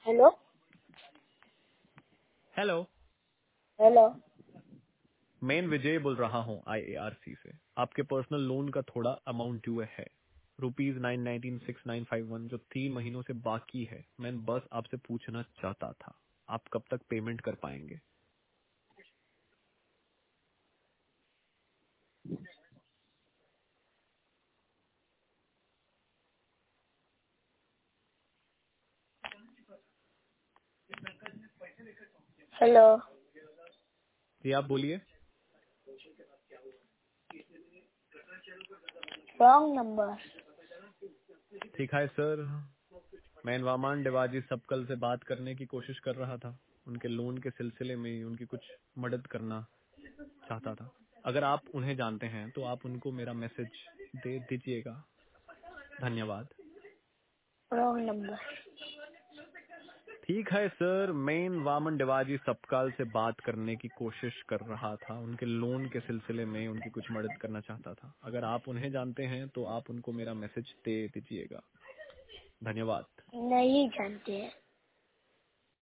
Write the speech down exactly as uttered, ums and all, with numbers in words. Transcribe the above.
Hello hello. Hello. मैं विजय बोल रहा हूँ आईएआरसी से। आपके पर्सनल लोन का थोड़ा अमाउंट ड्यू है, rupees nine nineteen six nine five one, जो तीन महीनों से बाकी है। मैं बस आपसे पूछना चाहता था, आप कब तक पेमेंट कर पाएंगे? हेलो। जी आप बोलिए। Wrong number. ठीक है सर, मैं वामान डिवाजी सबकल से बात करने की कोशिश कर रहा था। उनके लोन के सिलसिले में उनकी कुछ मदद करना चाहता था। अगर आप उन्हें जानते हैं तो आप उनको मेरा मैसेज दे दीजिएगा। धन्यवाद। Wrong number. ठीक है सर, मैं वामन डिवाजी सपकाल से बात करने की कोशिश कर रहा था। उनके लोन के सिलसिले में उनकी कुछ मदद करना चाहता था। अगर आप उन्हें जानते हैं तो आप उनको मेरा मैसेज दे दीजिएगा। धन्यवाद। नहीं जानते हैं।